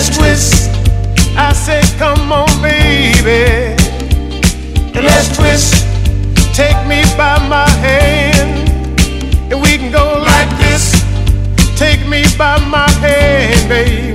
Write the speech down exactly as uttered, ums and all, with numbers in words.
let's twist. I say, come on, baby, and let's twist. Take me by my hand, and we can go like this. Take me by my hand, baby.